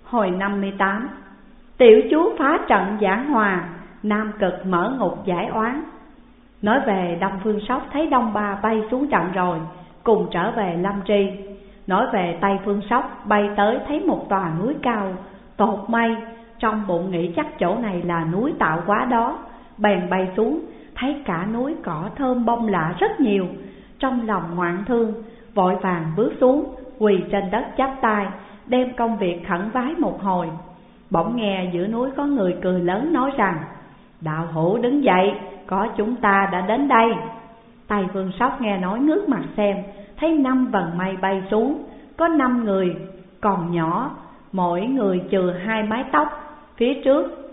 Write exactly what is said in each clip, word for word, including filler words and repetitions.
Hồi năm mươi tám. Tiểu chúa phá trận giảng hòa, Nam Cực mở ngục giải oán. Nói về Đông Phương Sóc thấy Đông Ba bay xuống trận rồi, cùng trở về Lâm Tri. Nói về Tây Phương Sóc bay tới thấy một tòa núi cao tột mây, trong bụng nghĩ chắc chỗ này là núi tạo hóa đó. Bèn bay xuống, thấy cả núi cỏ thơm bông lạ rất nhiều. Trong lòng ngoạn thương, vội vàng bước xuống, quỳ trên đất chắp tay, đem công việc khẩn vái một hồi. Bỗng nghe giữa núi có người cười lớn nói rằng: đạo hữu đứng dậy, có chúng ta đã đến đây. Tây Phương Sóc nghe nói ngước mặt xem, thấy năm vầng mây bay xuống, có năm người còn nhỏ, mỗi người chừa hai mái tóc, phía trước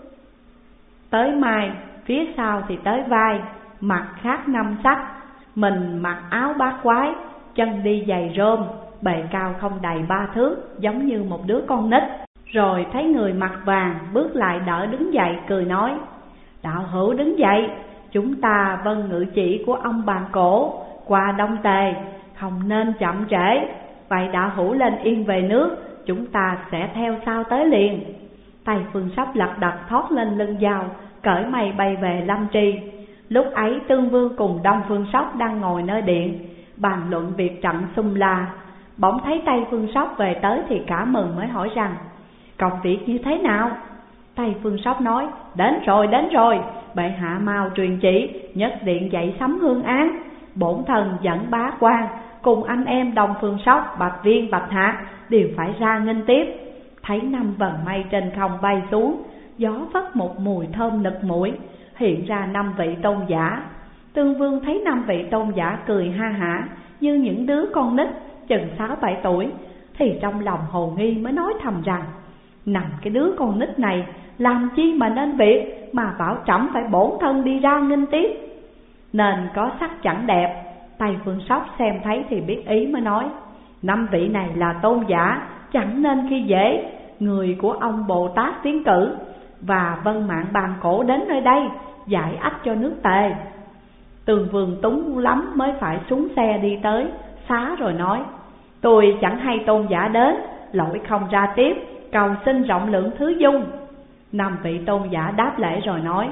tới mai, phía sau thì tới vai, mặt khác năm sắc. Mình mặc áo bát quái, chân đi giày rôm, bề cao không đầy ba thước, giống như một đứa con nít. Rồi thấy người mặc vàng bước lại đỡ đứng dậy, cười nói: đạo hữu đứng dậy, chúng ta vâng ngự chỉ của ông Bàn Cổ qua Đông Tề, không nên chậm trễ. Vậy đạo hữu lên yên về nước, chúng ta sẽ theo sau tới liền. Tây Phương Sóc lật đật thoát lên lưng dao, cởi mây bay về Lâm Tri. Lúc ấy Tương Vương cùng Đông Phương Sóc đang ngồi nơi điện, bàn luận việc trận Xung La. Bỗng thấy Tây Phương Sóc về tới thì cả mừng, mới hỏi rằng: công việc như thế nào? Tây Phương Sóc nói: đến rồi, đến rồi, bệ hạ mau truyền chỉ, nhất điện dậy sắm hương án. Bổn thần dẫn bá quan cùng anh em Đông Phương Sóc, Bạch Viên, Bạch Hạc đều phải ra nghênh tiếp. Thấy năm vầng mây trên không bay xuống, gió vất một mùi thơm nực mũi, hiện ra năm vị tôn giả. Tương Vương thấy năm vị tôn giả cười ha hả như những đứa con nít chừng sáu bảy tuổi, thì trong lòng hồ nghi, mới nói thầm rằng: nằm cái đứa con nít này làm chi mà nên việc, mà bảo trẫm phải bổn thân đi ra nghênh tiếp, nên có sắc chẳng đẹp. Tây Phương Sóc xem thấy thì biết ý, mới nói: năm vị này là tôn giả, chẳng nên khi dễ. Người của ông Bồ Tát tiến cử và Vân Mạng Bàn Cổ đến nơi đây, giải ách cho nước Tề. Tường Vương túng lắm mới phải xuống xe đi tới, xá rồi nói: tôi chẳng hay tôn giả đến, lỗi không ra tiếp, cầu xin rộng lượng thứ dung. Năm vị tôn giả đáp lễ rồi nói: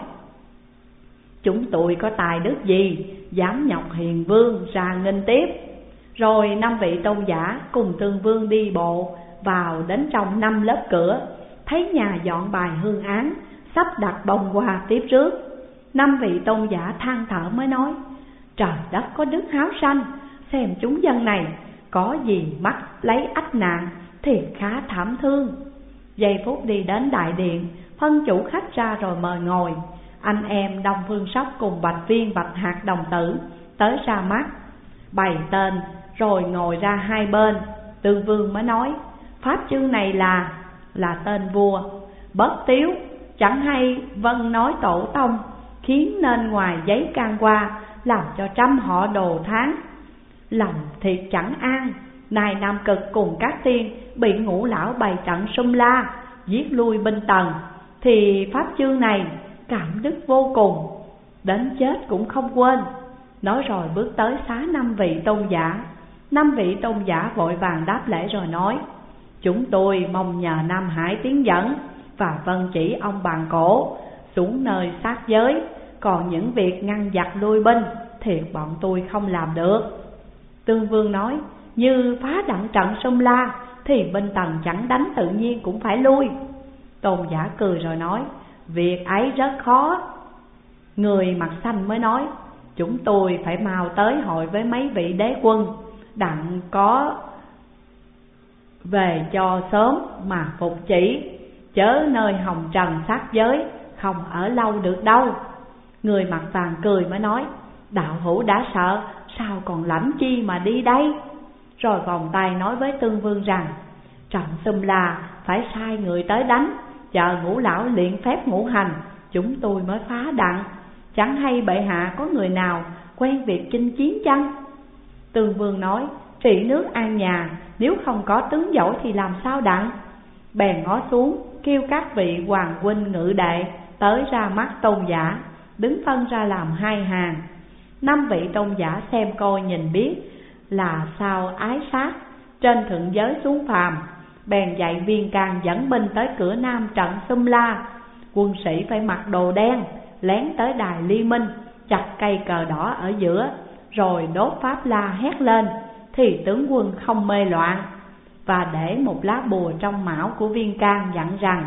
chúng tôi có tài đức gì, dám nhọc hiền vương ra nghênh tiếp. Rồi năm vị tôn giả cùng Tương Vương đi bộ vào đến trong năm lớp cửa, thấy nhà dọn bài hương án, sắp đặt bông hoa tiếp rước. Năm vị tôn giả than thở mới nói: trời đất có đức háo sanh, xem chúng dân này có gì mắc lấy ách nạn, thiệt khá thảm thương. Giây phút đi đến đại điện, phân chủ khách ra rồi mời ngồi. Anh em Đông Phương Sóc cùng Bạch Viên, Bạch Hạc đồng tử tới ra mắt, bày tên rồi ngồi ra hai bên. Tương Vương mới nói: pháp chương này là là tên vua Bất Tiếu, chẳng hay vâng nói tổ tông, khiến nên ngoài giấy can qua, làm cho trăm họ đồ tháng. Lòng thiệt chẳng an, nay Nam Cực cùng các tiên bị ngũ lão bày trận Xung La, giết lui binh Tần, thì pháp chương này cảm đức vô cùng, đến chết cũng không quên. Nói rồi bước tới xá năm vị tôn giả. Năm vị tôn giả vội vàng đáp lễ rồi nói: chúng tôi mong nhờ Nam Hải tiến dẫn và vân chỉ ông Bàn Cổ xuống nơi sát giới, còn những việc ngăn giặc lui binh thiệt bọn tôi không làm được. Tương Vương nói: như phá đặng trận Xung La thì binh Tần chẳng đánh tự nhiên cũng phải lui. Tôn giả cười rồi nói: việc ấy rất khó. Người mặt xanh mới nói: chúng tôi phải mau tới hội với mấy vị đế quân, đặng có về cho sớm mà phục chỉ, chớ nơi hồng trần sát giới, không ở lâu được đâu. Người mặt vàng cười mới nói: đạo hữu đã sợ, sao còn lãnh chi mà đi đây. Rồi vòng tay nói với Tương Vương rằng: trận Xung La phải sai người tới đánh, chờ ngũ lão luyện phép ngũ hành, chúng tôi mới phá đặng. Chẳng hay bệ hạ có người nào quen việc chinh chiến chăng? Tương Vương nói: trị nước an nhà, nếu không có tướng giỏi thì làm sao đặng. Bèn ngó xuống, kêu các vị hoàng huynh ngự đệ tới ra mắt tôn giả, đứng phân ra làm hai hàng. Năm vị tôn giả xem coi nhìn biết là sao ái sát, trên thượng giới xuống phàm, bèn dạy Viên Càng dẫn binh tới cửa nam trận Xum La. Quân sĩ phải mặc đồ đen, lén tới đài Liên Minh, chặt cây cờ đỏ ở giữa, rồi đốt pháp la hét lên, thì tướng quân không mê loạn. Và để một lá bùa trong mão của Viên Càng dặn rằng: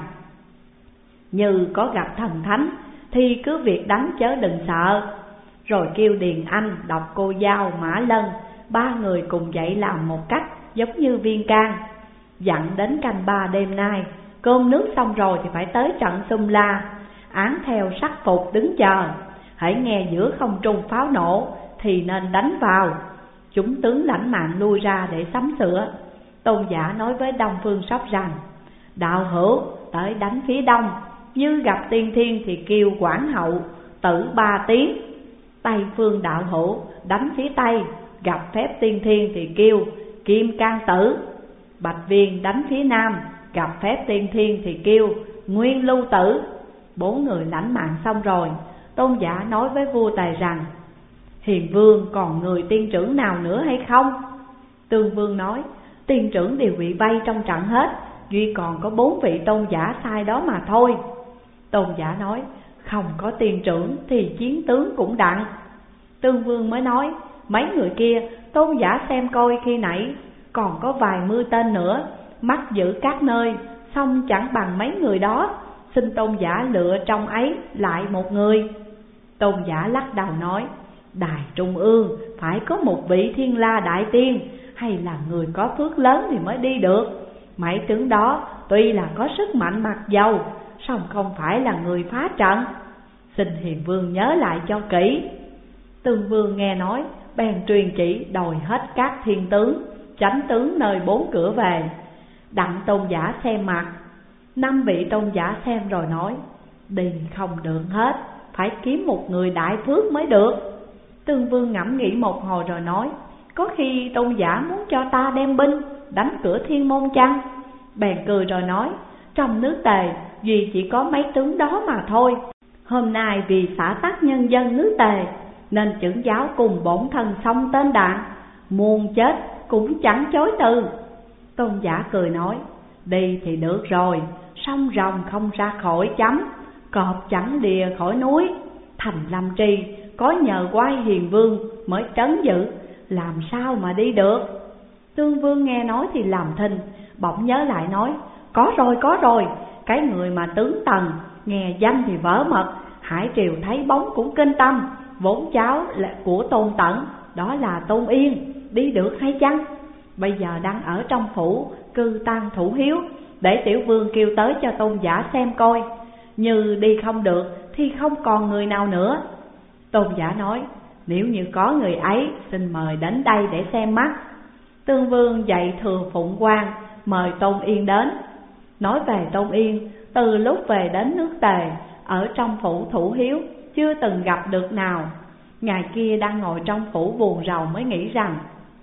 như có gặp thần thánh thì cứ việc đánh chớ đừng sợ. Rồi kêu Điền Anh, Độc Cô Dao, Mã Lân, ba người cùng dậy làm một cách giống như Viên Càng. Dặn đến canh ba đêm nay, cơm nước xong rồi thì phải tới trận Xum La, án theo sắc phục đứng chờ. Hãy nghe giữa không trung pháo nổ thì nên đánh vào. Chúng tướng lãnh mạng lui ra để sắm sửa. Tôn giả nói với Đông Phương Sóc rằng: đạo hữu tới đánh phía đông, như gặp tiên thiên thì kêu Quảng Hậu tử ba tiếng. Tây phương đạo hữu đánh phía tây, gặp phép tiên thiên thì kêu Kim Can tử. Bạch Viên đánh phía nam, gặp phép tiên thiên thì kêu Nguyên Lưu tử. Bốn người lãnh mạng xong rồi, Tôn giả nói với vua Tề rằng: hiền vương còn người tiên trưởng nào nữa hay không? Tương Vương nói: tiên trưởng đều bị vây trong trận hết, duy còn có bốn vị tôn giả sai đó mà thôi. Tôn giả nói: không có tiên trưởng thì chiến tướng cũng đặng. Tương Vương mới nói: mấy người kia tôn giả xem coi khi nãy, còn có vài mươi tên nữa, mắt giữ các nơi, xong chẳng bằng mấy người đó. Xin tôn giả lựa trong ấy lại một người. Tôn giả lắc đầu nói: đài trung ương phải có một vị thiên la đại tiên, hay là người có phước lớn thì mới đi được. Mấy tướng đó tuy là có sức mạnh mặc dầu, song không phải là người phá trận. Xin hiền vương nhớ lại cho kỹ. Tương Vương nghe nói, bèn truyền chỉ đòi hết các thiên tướng, chánh tướng nơi bốn cửa về, đặng tôn giả xem mặt. Năm vị tôn giả xem rồi nói: đi không được hết, phải kiếm một người đại phước mới được. Tương Vương ngẫm nghĩ một hồi rồi nói: có khi tôn giả muốn cho ta đem binh đánh cửa Thiên Môn chăng? Bèn cười rồi nói: trong nước Tề duy chỉ có mấy tướng đó mà thôi. Hôm nay vì xã tắc nhân dân nước Tề, nên chưởng giáo cùng bổn thân xông tên đạn, muôn chết cũng chẳng chối từ. Tôn giả cười nói: đi thì được rồi, sông rồng không ra khỏi chấm, cọp chẳng lìa khỏi núi. Thành Lâm Tri có nhờ quay hiền vương mới trấn giữ, làm sao mà đi được? Tương Vương nghe nói thì làm thinh, bỗng nhớ lại nói: có rồi có rồi, cái người mà tướng Tần nghe danh thì vỡ mật, Hải Triều thấy bóng cũng kinh tâm, vốn cháu là của Tôn Tẩn, đó là Tôn Yên, đi được hay chăng? Bây giờ đang ở trong phủ cư tang thủ hiếu, để tiểu vương kêu tới cho tôn giả xem coi, như đi không được thì không còn người nào nữa. Tôn giả nói: nếu như có người ấy, xin mời đến đây để xem mắt. Tương Vương dạy thừa phụng quan mời Tôn Yên đến. Nói về Tôn Yên, từ lúc về đến nước Tề, ở trong phủ thủ hiếu chưa từng gặp được nào. Ngày kia đang ngồi trong phủ buồn rầu mới nghĩ rằng: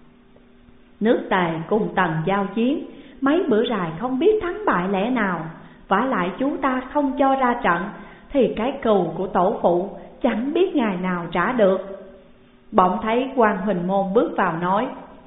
nước Tề cùng Tần giao chiến, mấy bữa dài không biết thắng bại lẽ nào. Vả lại chú ta không cho ra trận, thì cái cừu của tổ phụ chẳng biết ngày nào trả được. Bỗng thấy quan Huỳnh Môn bước vào nói: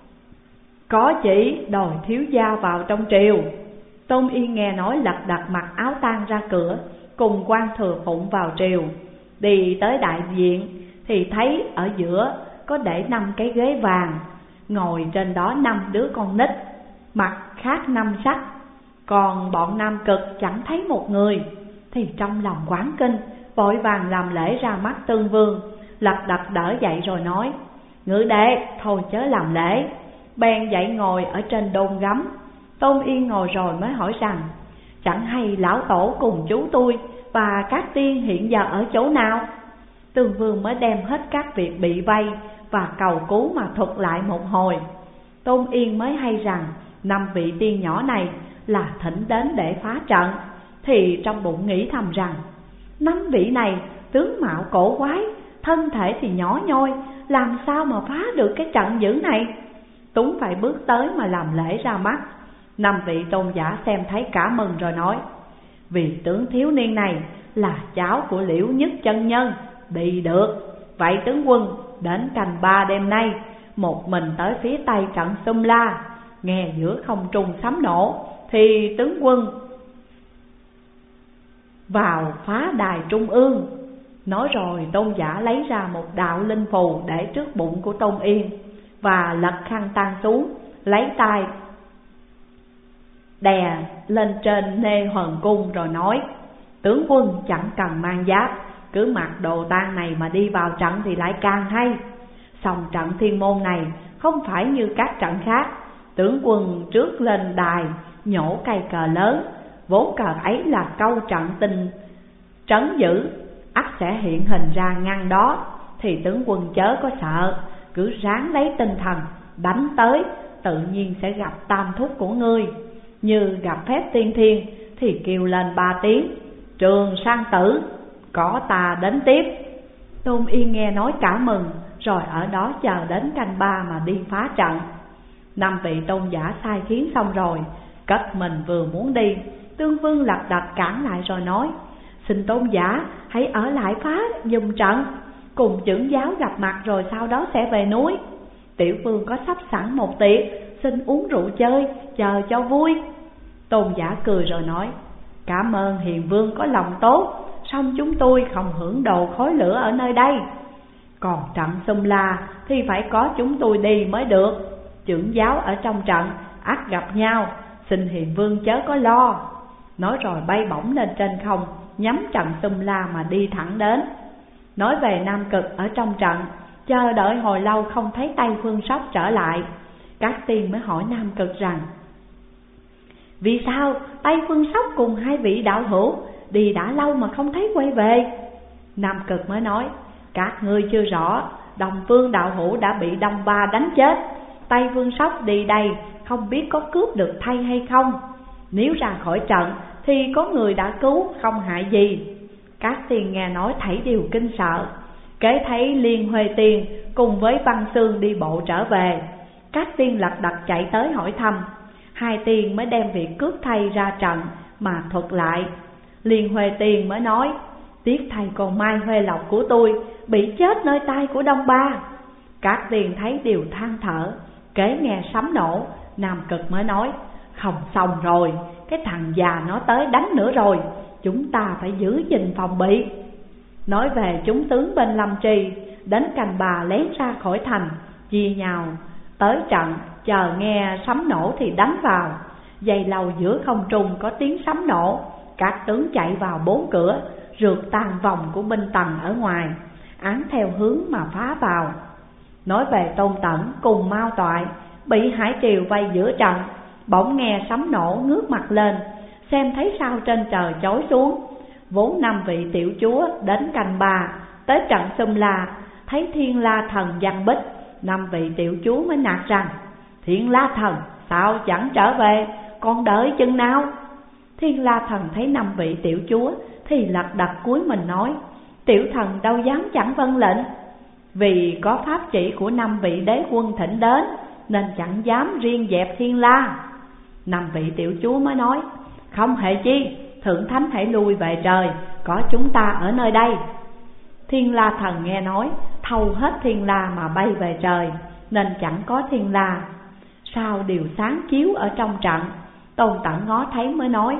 có chỉ đòi thiếu gia vào trong triều. Tôn Yên nghe nói lật đật mặc áo tang ra cửa, cùng quan thừa phụng vào triều. Đi tới đại viện thì thấy ở giữa có để năm cái ghế vàng, ngồi trên đó năm đứa con nít, mặt khác năm sắc. Còn bọn nam cực chẳng thấy một người, thì trong lòng quán kinh, vội vàng làm lễ ra mắt Tương Vương, lật đật đỡ dậy rồi nói: ngự đệ thôi chớ làm lễ. Bèn dậy ngồi ở trên đôn gấm. Tôn Yên ngồi rồi mới hỏi rằng: chẳng hay lão tổ cùng chú tôi và các tiên hiện giờ ở chỗ nào? Tương Vương mới đem hết các việc bị vây và cầu cứu mà thuật lại một hồi. Tôn Yên mới hay rằng năm vị tiên nhỏ này là thỉnh đến để phá trận, thì trong bụng nghĩ thầm rằng: năm vị này tướng mạo cổ quái, thân thể thì nhỏ nhoi, làm sao mà phá được cái trận dữ này? Tuấn phải bước tới mà làm lễ ra mắt. Năm vị tôn giả xem thấy cả mừng rồi nói: vì tướng thiếu niên này là cháu của Liễu Nhất chân nhân, đi được. Vậy tướng quân đến canh ba đêm nay, một mình tới phía tây trận Xum La, nghe giữa không trung sấm nổ thì tướng quân vào phá đài trung ương. Nói rồi Tôn giả lấy ra một đạo linh phù để trước bụng của Tôn Yên, và lật khăn tang xuống, lấy tay đè lên trên nê hoàng cung rồi nói: tướng quân chẳng cần mang giáp, cứ mặc đồ tang này mà đi vào trận thì lại càng hay. Song trận thiên môn này không phải như các trận khác. Tướng quân trước lên đài nhổ cây cờ lớn, vốn cờ ấy là câu trận tình trấn giữ, ắt sẽ hiện hình ra ngăn đó. Thì tướng quân chớ có sợ, cứ ráng lấy tinh thần đánh tới, tự nhiên sẽ gặp tam thúc của ngươi. Như gặp phép tiên thiên thì kêu lên ba tiếng: Trường Sang Tử, có ta đến tiếp. Tôn Yên nghe nói cả mừng, rồi ở đó chờ đến canh ba mà đi phá trận. Năm vị tôn giả sai khiến xong rồi, cất mình vừa muốn đi, Tương Vương lật đật cản lại rồi nói: xin tôn giả hãy ở lại phá dùm trận, cùng trưởng giáo gặp mặt rồi sau đó sẽ về núi. Tiểu vương có sắp sẵn một tiệc, xin uống rượu chơi, chờ cho vui. Tôn giả cười rồi nói: cảm ơn hiền vương có lòng tốt, song chúng tôi không hưởng đồ khói lửa ở nơi đây. Còn trận Xum La thì phải có chúng tôi đi mới được. Trưởng giáo ở trong trận ắt gặp nhau, xin hiền vương chớ có lo. Nói rồi bay bổng lên trên không, nhắm trận Xum La mà đi thẳng đến. Nói về Nam Cực ở trong trận, chờ đợi hồi lâu không thấy Tây Phương Sóc trở lại. Các tiên mới hỏi Nam Cực rằng: vì sao Tây Phương Sóc cùng hai vị đạo hữu đi đã lâu mà không thấy quay về? Nam Cực mới nói: các ngươi chưa rõ, Đông Phương đạo hữu đã bị Đông Ba đánh chết. Tây Phương Sóc đi đây không biết có cướp được thay hay không. Nếu ra khỏi trận thì có người đã cứu, không hại gì. Các tiên nghe nói thảy đều kinh sợ. Kế thấy Liên Huê Tiên cùng với Văn Xương đi bộ trở về. Các tiên lật đật chạy tới hỏi thăm. Hai tiên mới đem việc cướp thay ra trận mà thuật lại. Liên Huê Tiên mới nói: tiếc thay con Mai Huê Lộc của tôi bị chết nơi tay của Đông Ba. Các tiên thấy đều than thở. Kế nghe sấm nổ, Nam Cực mới nói: không xong rồi, cái thằng già nó tới đánh nữa rồi, chúng ta phải giữ gìn phòng bị. Nói về chúng tướng bên Lâm Trì, đến canh bà lén ra khỏi thành, chia nhau tới trận, chờ nghe sấm nổ thì đánh vào. Giây lâu giữa không trung có tiếng sấm nổ, các tướng chạy vào bốn cửa, rượt tan vòng của binh Tần ở ngoài, án theo hướng mà phá vào. Nói về Tôn Tẩn cùng Mao Toại bị Hải Triều vây giữa trận, bỗng nghe sấm nổ ngước mặt lên, xem thấy sao trên trời chói xuống. Vốn năm vị tiểu chúa đến canh bà, tới trận Xum La, thấy Thiên La Thần Văn Bích. Năm vị tiểu chúa mới nạt rằng: Thiên La Thần sao chẳng trở về, còn đợi chừng nào? Thiên La Thần thấy năm vị tiểu chúa thì lật đật cúi mình nói: tiểu thần đâu dám chẳng vâng lệnh. Vì có pháp chỉ của năm vị đế quân thỉnh đến, nên chẳng dám riêng dẹp Thiên La. Năm vị tiểu chúa mới nói: không hề chi, thượng thánh hãy lui về trời, có chúng ta ở nơi đây. Thiên La Thần nghe nói, thâu hết Thiên La mà bay về trời, nên chẳng có Thiên La. Sao điều sáng chiếu ở trong trận, Tôn Tẩn ngó thấy mới nói: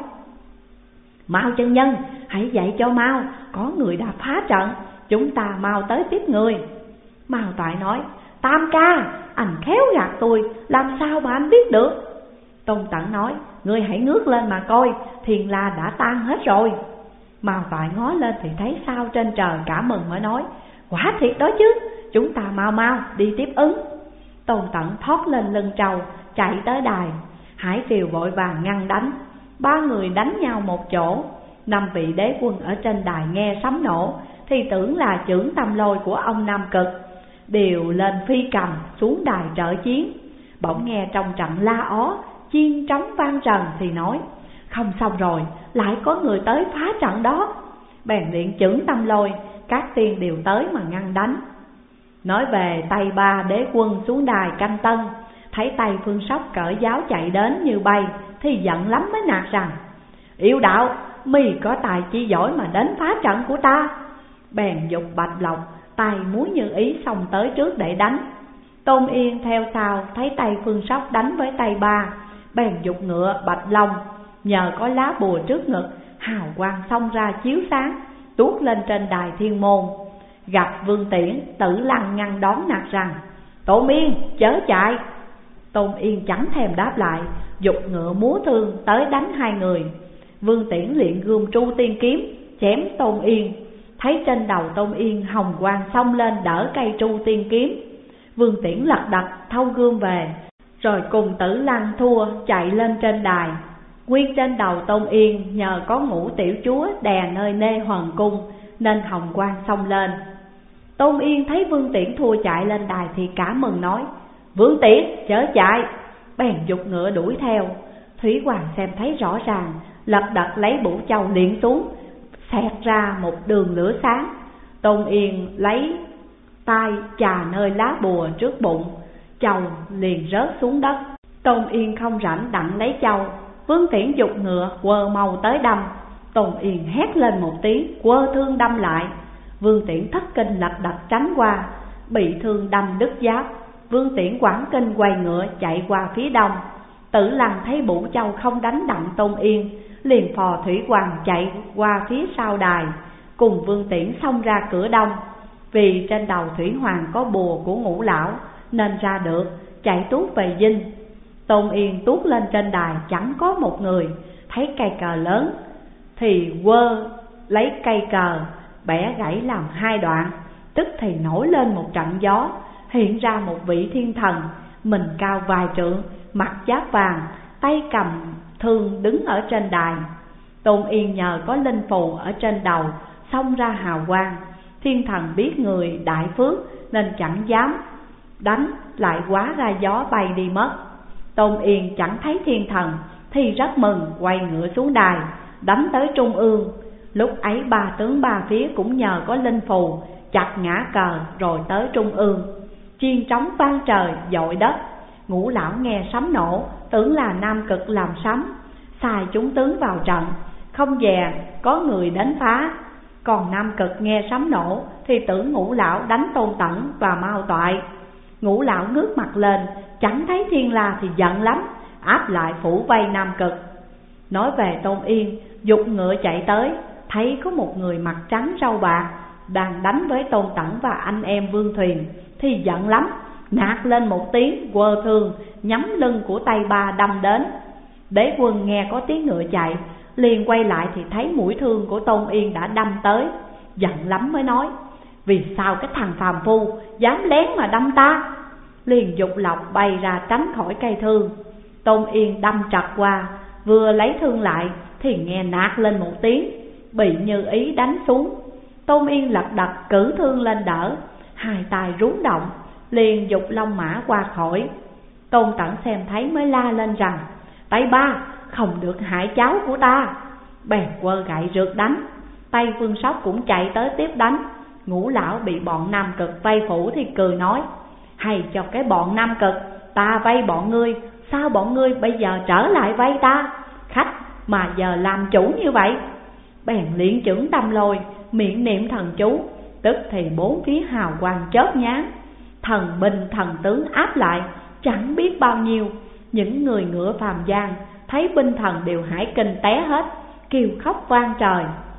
Mao chân nhân, hãy dạy cho mau, có người đã phá trận, chúng ta mau tới tiếp người. Mao Toại nói: Tam ca, anh khéo gạt tôi, làm sao mà anh biết được? Tôn Tẩn nói: ngươi hãy ngước lên mà coi, Thiên La đã tan hết rồi. Mao Toại ngó lên thì thấy sao trên trời, cả mừng mới nói: quả thiệt đó chứ, chúng ta mau mau đi tiếp ứng. Tôn Tẩn thoát lên lưng trâu, chạy tới đài. Hải Triều vội vàng ngăn đánh, ba người đánh nhau một chỗ. Năm vị đế quân ở trên đài nghe sấm nổ thì tưởng là chưởng Tâm Lôi của ông Nam Cực, đều lên phi cầm xuống đài trợ chiến. Bỗng nghe trong trận la ó, chiên trống vang trần thì nói: không xong rồi, lại có người tới phá trận đó. Bèn điện chưởng Tâm Lôi, các tiên đều tới mà ngăn đánh. Nói về Tây Ba đế quân xuống đài canh tân, thấy Tây Phương Sóc cởi giáo chạy đến như bay, thì giận lắm mới nạt rằng: yêu đạo, mì có tài chi giỏi mà đến phá trận của ta. Bèn dục bạch lộc, tay múa như ý xông tới trước để đánh. Tôn Yên theo sau thấy Tây Phương Sóc đánh với Tây Ba, bèn giục ngựa Bạch Long, nhờ có lá bùa trước ngực, hào quang xông ra chiếu sáng, tuốt lên trên đài thiên môn. Gặp Vương Tiễn, Tử Lăng ngăn đón nạt rằng: Tôn Yên chớ chạy. Tôn Yên chẳng thèm đáp lại, giục ngựa múa thương tới đánh hai người. Vương Tiễn liền gươm Tru Tiên kiếm chém Tôn Yên, thấy trên đầu Tôn Yên hồng quang xông lên đỡ cây Tru Tiên kiếm. Vương Tiễn lật đật thâu gươm về, rồi cùng Tử Lăng thua chạy lên trên đài. Nguyên trên đầu Tôn Yên nhờ có Ngũ tiểu chúa đè nơi nê hoàng cung, nên hồng quang xông lên. Tôn Yên thấy Vương Tiễn thua chạy lên đài thì cả mừng nói: Vương Tiễn chớ chạy. Bèn giục ngựa đuổi theo. Thủy Hoàng xem thấy rõ ràng, lật đật lấy bổ châu liệng xuống, xẹt ra một đường lửa sáng. Tôn Yên lấy tay chà nơi lá bùa trước bụng, châu liền rớt xuống đất. Tôn Yên không rảnh đặng lấy châu. Vương Tiễn giục ngựa quơ mâu tới đâm. Tôn Yên hét lên một tiếng, quơ thương đâm lại. Vương Tiễn thất kinh lật đật tránh qua, bị thương đâm đứt giáp. Vương Tiễn quảng kinh quay ngựa chạy qua phía đông. Tử Lăng thấy Bủ Châu không đánh đặng Tôn Yên, liền phò Thủy Hoàng chạy qua phía sau đài, cùng Vương Tiễn xông ra cửa đông. Vì trên đầu Thủy Hoàng có bùa của Ngũ lão, nên ra được, chạy tuốt về dinh. Tôn Yên tuốt lên trên đài chẳng có một người, thấy cây cờ lớn thì quơ lấy cây cờ bẻ gãy làm hai đoạn. Tức thì nổi lên một trận gió, hiện ra một vị thiên thần, mình cao vài trượng, mặt giáp vàng, tay cầm thương đứng ở trên đài. Tôn Yên nhờ có linh phù ở trên đầu xông ra hào quang. Thiên thần biết người đại phước nên chẳng dám đánh, lại quá ra gió bay đi mất. Tôn Yên chẳng thấy thiên thần thì rất mừng, quay ngựa xuống đài đánh tới trung ương. Lúc ấy ba tướng ba phía cũng nhờ có linh phù chặt ngã cờ rồi tới trung ương. Chiên trống vang trời dội đất. Ngũ lão nghe sấm nổ, tưởng là Nam Cực làm sấm, sai chúng tướng vào trận, không dè có người đến phá. Còn Nam Cực nghe sấm nổ thì tưởng Ngũ lão đánh Tôn Tẩn và Mao Toại. Ngũ lão ngước mặt lên, chẳng thấy Thiên La thì giận lắm, áp lại phủ vây Nam Cực. Nói về Tôn Yên, giục ngựa chạy tới, thấy có một người mặt trắng râu bạc đang đánh với Tôn Tẩn và anh em Vương Thuyền, thì giận lắm, nạt lên một tiếng, quơ thương nhắm lưng của Tây Ba đâm đến. Đế quân nghe có tiếng ngựa chạy, liền quay lại thì thấy mũi thương của Tôn Yên đã đâm tới. Giận lắm mới nói: Vì sao cái thằng phàm phu dám lén mà đâm ta? Liền giục lộc bay ra tránh khỏi cây thương. Tôn Yên đâm trật qua, vừa lấy thương lại thì nghe nạt lên một tiếng, bị Như Ý đánh xuống. Tôn Yên lật đật cử thương lên đỡ, hai tay rúng động, liền giục long mã qua khỏi. Tôn Tẩn xem thấy mới la lên rằng: Tây Ba không được hại cháu của ta. Bèn quơ gậy rượt đánh. Tây Phương Sóc cũng chạy tới tiếp đánh. Ngũ lão bị bọn Nam Cực vây phủ thì cười nói: Hay cho cái bọn Nam Cực, ta vây bọn ngươi, sao bọn ngươi bây giờ trở lại vây ta? Khách mà giờ làm chủ như vậy. Bèn liên chưởng đâm lôi, miệng niệm thần chú, tức thì bốn phía hào quang chớp nháng. Thần binh thần tướng áp lại chẳng biết bao nhiêu. Những người ngựa phàm gian thấy binh thần đều hải kinh té hết, kêu khóc vang trời.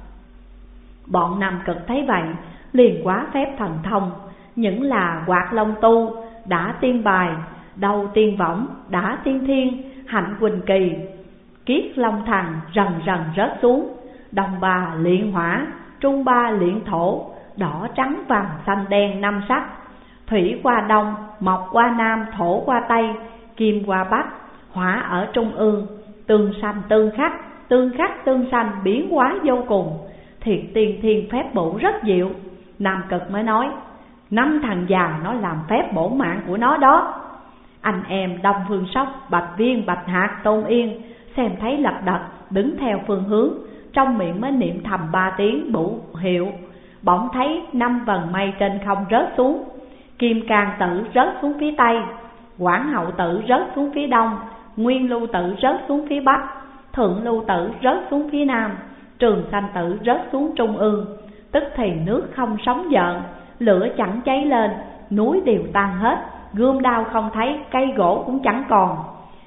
Bọn Nam Cực thấy vậy liền quá phép thần thông, những là Quạt Long Tu đã tiên bài, Đầu tiên võng đã tiên thiên, Hạnh Quỳnh Kỳ, Kiết Long Thần rần rần rớt xuống. Đồng Ba luyện hỏa, Trung Ba luyện thổ, đỏ trắng vàng xanh đen năm sắc. Thủy qua đông, mộc qua nam, thổ qua tây, kim qua bắc, hỏa ở trung ương. Tương sanh tương khắc, tương khắc tương sanh, biến hóa vô cùng. Thiệt tiên thiên phép bổ rất diệu. Nam Cực mới nói: Năm thằng già nó làm phép bổ mạng của nó đó. Anh em Đông Phương Sóc, Bạch Viên, Bạch Hạc, Tôn Yên xem thấy lật đật đứng theo phương hướng, trong miệng mới niệm thầm ba tiếng bổ hiệu. Bỗng thấy năm vầng mây trên không rớt xuống. Kim Cang Tự rớt xuống phía tây, Quảng Hậu Tự rớt xuống phía đông, Nguyên Lưu Tự rớt xuống phía bắc, Thượng Lưu Tự rớt xuống phía nam, Trường Sanh Tự rớt xuống trung ương. Tức thì nước không sóng dợn, lửa chẳng cháy lên, núi đều tan hết, gươm đao không thấy, cây gỗ cũng chẳng còn.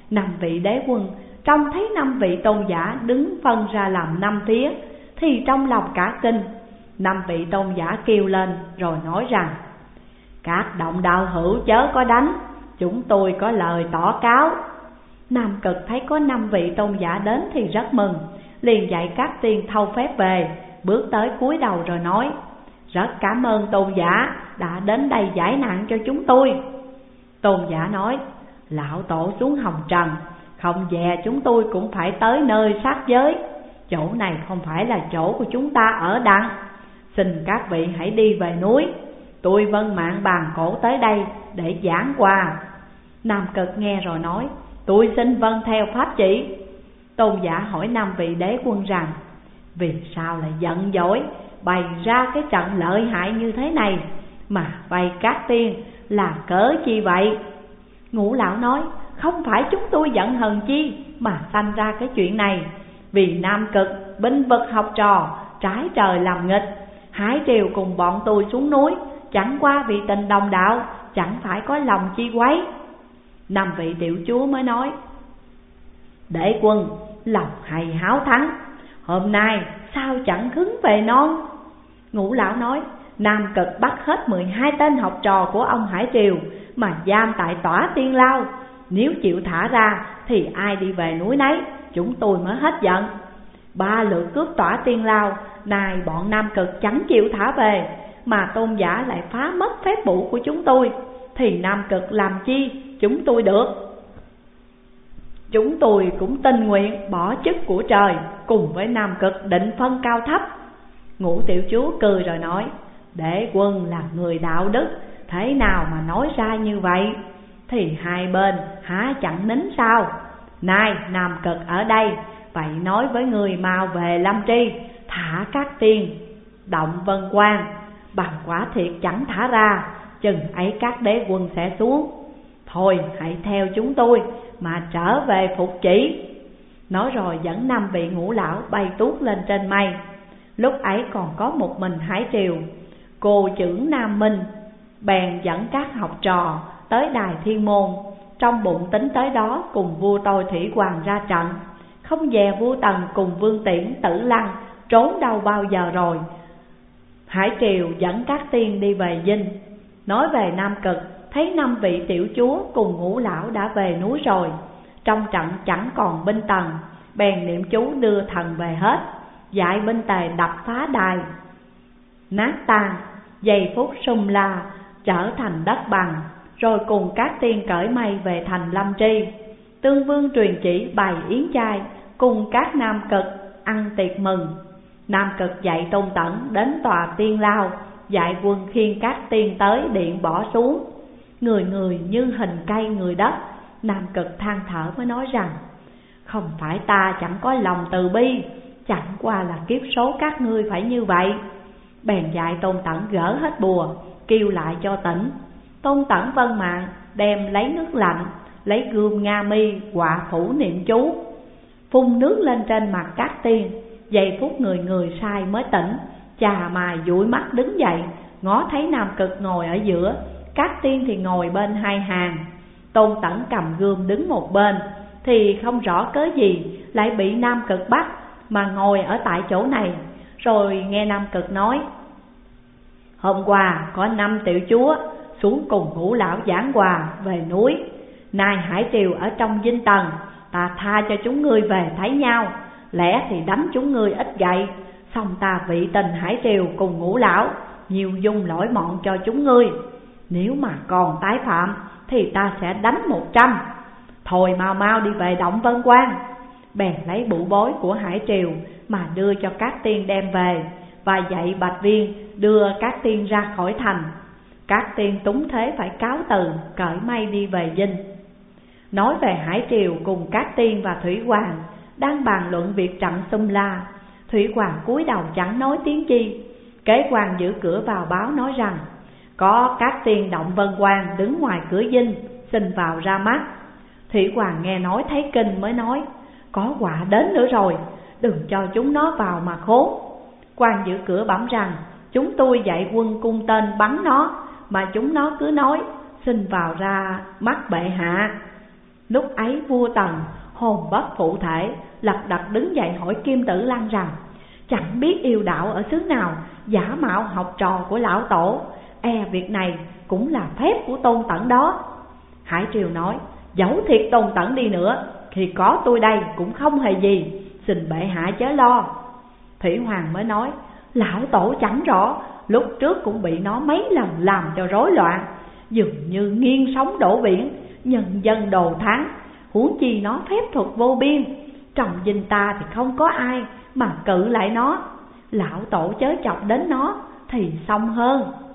Năm vị đế quân trông thấy năm vị tôn giả đứng phân ra làm năm phía, thì trong lòng cả kinh. Năm vị tôn giả kêu lên rồi nói rằng: các động đạo hữu chớ có đánh, chúng tôi có lời tỏ cáo. Nam Cực thấy có năm vị tôn giả đến thì rất mừng, liền dạy các tiên thâu phép về, bước tới cúi đầu rồi nói: rất cảm ơn tôn giả đã đến đây giải nạn cho chúng tôi. Tôn giả nói: lão tổ xuống hồng trần, không dè chúng tôi cũng phải tới nơi sát giới. Chỗ này không phải là chỗ của chúng ta ở đặng, xin các vị hãy đi về núi. Tôi vân mạng bàn cổ tới đây để giảng hòa. Nam Cực nghe rồi nói: tôi xin vâng theo pháp chỉ. Tôn giả hỏi năm vị đế quân rằng: vì sao lại giận dỗi bày ra cái trận lợi hại như thế này, mà vây các tiên là cớ chi vậy? Ngũ lão nói: không phải chúng tôi giận hờn chi mà sanh ra cái chuyện này. Vì Nam Cực binh vực học trò, trái trời làm nghịch, Hải Triều cùng bọn tôi xuống núi, chẳng qua vì tình đồng đạo, chẳng phải có lòng chi quấy. Năm vị tiểu chúa mới nói: đế quân lòng hay háo thắng, hôm nay sao chẳng khứng về non? Ngũ lão nói: Nam Cực bắt hết mười hai tên học trò của ông Hải Triều mà giam tại tỏa tiên lao. Nếu chịu thả ra thì ai đi về núi nấy, chúng tôi mới hết giận. Ba lượt cướp tỏa tiên lao, nay bọn Nam Cực chẳng chịu thả về, mà tôn giả lại phá mất phép bụ của chúng tôi, thì Nam Cực làm chi chúng tôi được? Chúng tôi cũng tình nguyện bỏ chức của trời, cùng với Nam Cực định phân cao thấp. Ngũ tiểu chúa cười rồi nói: đế quân là người đạo đức, thế nào mà nói ra như vậy? Thì hai bên há chẳng nín sao? Nay Nam Cực ở đây, vậy nói với người mau về Lâm Tri, thả các tiên động vân quang. Bằng quả thiệt chẳng thả ra, chừng ấy các đế quân sẽ xuống. Thôi hãy theo chúng tôi mà trở về phục chỉ. Nói rồi dẫn năm vị ngũ lão bay tuốt lên trên mây. Lúc ấy còn có một mình Hải Triều, cô trưởng Nam Minh bèn dẫn các học trò tới đài thiên môn, trong bụng tính tới đó cùng vua tôi Thủy Hoàng ra trận. Không dè vua Tần cùng Vương Tiễn, Tử Lăng trốn đâu bao giờ rồi. Hải Triều dẫn các tiên đi về dinh. Nói về Nam Cực, thấy năm vị tiểu chúa cùng ngũ lão đã về núi rồi. Trong trận chẳng còn binh Tần, bèn niệm chú đưa thần về hết, dạy binh tề đập phá đài nát tan, giây phút sung la trở thành đất bằng. Rồi cùng các tiên cởi mây về thành Lâm Tri. Tương Vương truyền chỉ bày yến chay, cùng các Nam Cực ăn tiệc mừng. Nam Cực dạy Tôn Tẩn đến tòa tiên lao, dạy quân khiêng các tiên tới điện bỏ xuống. Người người như hình cây người đất. Nam Cực than thở mới nói rằng: không phải ta chẳng có lòng từ bi, chẳng qua là kiếp số các ngươi phải như vậy. Bèn dạy Tôn Tẩn gỡ hết bùa, kêu lại cho tỉnh. Tôn Tẩn vân mạng, đem lấy nước lạnh, lấy gươm nga mi quạ phủ niệm chú, phun nước lên trên mặt các tiên. Giây phút người người sai mới tỉnh, chà mài dụi mắt đứng dậy, ngó thấy Nam Cực ngồi ở giữa, các tiên thì ngồi bên hai hàng. Tôn Tẩn cầm gươm đứng một bên, thì không rõ cớ gì lại bị Nam Cực bắt mà ngồi ở tại chỗ này. Rồi nghe Nam Cực nói: hôm qua có năm tiểu chúa xuống cùng ngũ lão giảng hòa về núi. Nay Hải Triều ở trong dinh Tần, ta tha cho chúng ngươi về thấy nhau, lẽ thì đánh chúng ngươi ít gậy, xong ta vị tình Hải Triều cùng ngũ lão, nhiều dung lỗi mọn cho chúng ngươi. Nếu mà còn tái phạm thì ta sẽ đánh một trăm. Thôi mau mau đi về động Vân Quang. Bèn lấy bụ bối của Hải Triều mà đưa cho các tiên đem về, và dạy Bạch Viên đưa các tiên ra khỏi thành. Các tiên túng thế phải cáo từ, cởi mây đi về dinh. Nói về Hải Triều cùng các tiên và Thủy Hoàng đang bàn luận việc trận xung la. Thủy Hoàng cúi đầu chẳng nói tiếng chi. Kế quan giữ cửa vào báo nói rằng: có các tiên động Vân Quang đứng ngoài cửa dinh, xin vào ra mắt. Thủy Hoàng nghe nói thấy kinh mới nói: có quả đến nữa rồi, đừng cho chúng nó vào mà khốn. Quan giữ cửa bẩm rằng: chúng tôi dạy quân cung tên bắn nó, mà chúng nó cứ nói xin vào ra mắt bệ hạ. Lúc ấy vua Tần hồn bất phụ thể, lật đật đứng dậy hỏi Kim Tử Lăng rằng: chẳng biết yêu đạo ở xứ nào giả mạo học trò của lão tổ, e việc này cũng là phép của Tôn Tẩn đó. Hải Triều nói: dẫu thiệt Tôn Tẩn đi nữa, thì có tôi đây cũng không hề gì, xin bệ hạ chớ lo. Thủy Hoàng mới nói: lão tổ chẳng rõ, lúc trước cũng bị nó mấy lần làm cho rối loạn, dường như nghiêng sóng đổ biển, nhân dân đồ thắng. Huống chi nó phép thuật vô biên, trong dinh ta thì không có ai mà cự lại nó. Lão tổ chớ chọc đến nó thì xong hơn.